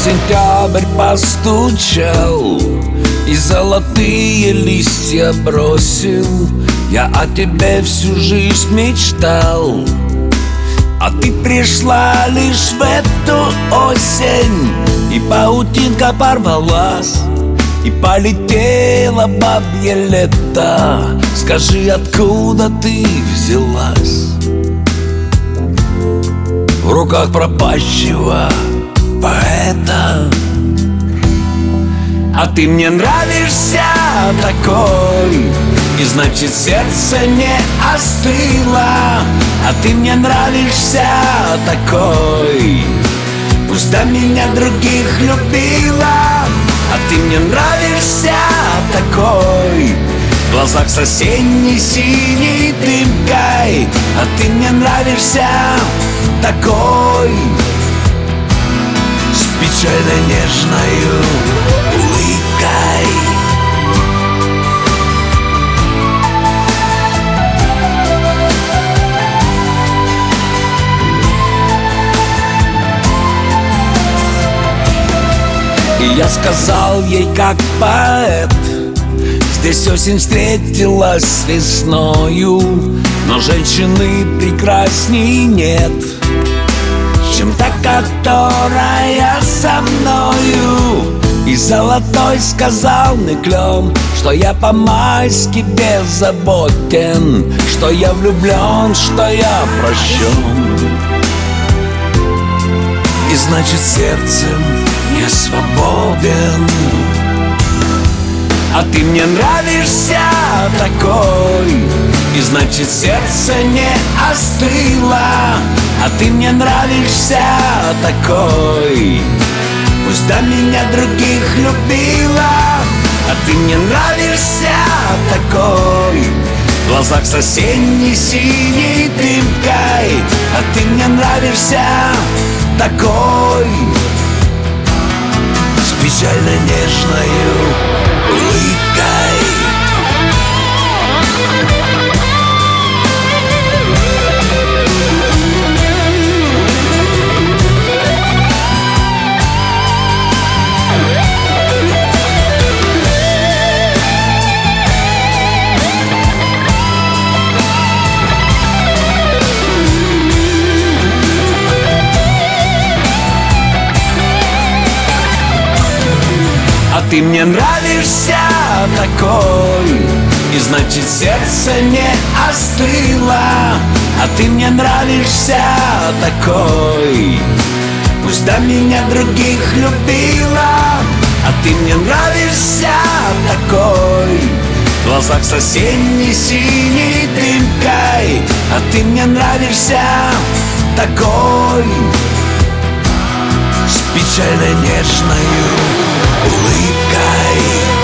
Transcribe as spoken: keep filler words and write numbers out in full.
сентябрь постучал и золотые листья бросил. Я о тебе всю жизнь мечтал, а ты пришла лишь в эту осень, и паутинка порвалась, и полетело бабье лето. Скажи, откуда ты взялась? В руках пропащего поэта. А ты мне нравишься такой, и значит сердце не остыло. А ты мне нравишься такой, пусть до меня других любила. А ты мне нравишься такой, в глазах с осенней синей дымкой. А ты мне нравишься такой, с печально нежною улыбкой. И я сказал ей как поэт: здесь осень встретилась с весною, но женщины прекрасней нет, чем та, которая со мною. И золотой сказал мне клен, что я по-майски беззаботен, что я влюблен, что я прощен. И значит сердцем не свободен. А ты мне нравишься такой, и значит сердце не остыло. А ты мне нравишься такой, пусть до меня других любила. А ты мне нравишься такой, в глазах с осенней синей дымкой. А ты мне нравишься такой, с печально нежною улыбкой. А ты мне нравишься такой, и значит сердце не остыло. А ты мне нравишься такой, пусть до меня других любила. А ты мне нравишься такой, в глазах с осенней синей дымкой. А ты мне нравишься такой, с печально нежною улыбкой.